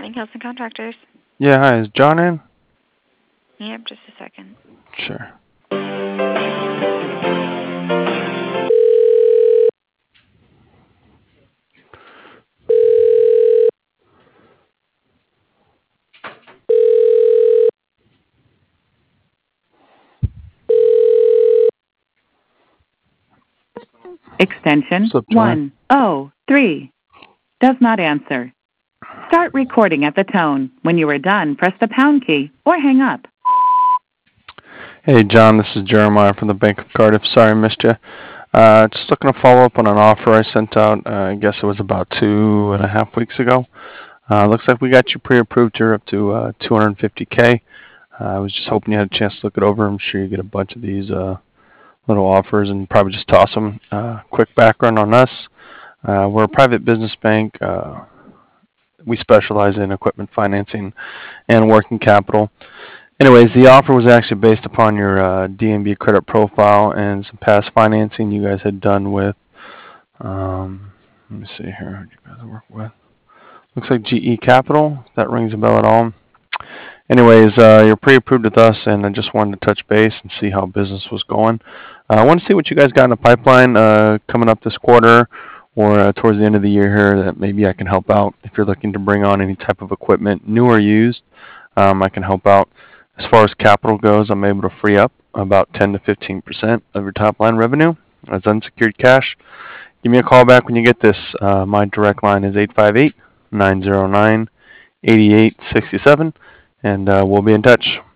morning, Hilson Contractors. Yeah, hi. Is John in? Yep, just a second. Sure. Extension What's up, John? 103 does not answer. Start recording at the tone. When you are done, press the pound key or hang up. Hey, John. This is Jeremiah from the Bank of Cardiff. Sorry I missed you. Just looking to follow up on an offer I sent out. I guess it was about 2.5 weeks ago. Looks like we got you pre-approved here up to 250K. I was just hoping you had a chance to look it over. I'm sure you get a bunch of these little offers and probably just toss them. Quick background on us. We're a private business bank. We specialize in equipment financing and working capital. Anyways, the offer was actually based upon your DNB credit profile and some past financing you guys had done with, let me see here, who you guys work with. Looks like GE Capital, if that rings a bell at all. Anyways, you're pre-approved with us, and I just wanted to touch base and see how business was going. I want to see what you guys got in the pipeline coming up this quarter or towards the end of the year here that maybe I can help out. If you're looking to bring on any type of equipment, new or used, I can help out. As far as capital goes, I'm able to free up about 10 to 15% of your top line revenue as unsecured cash. Give me a call back when you get this. My direct line is 858-909-8867, and we'll be in touch.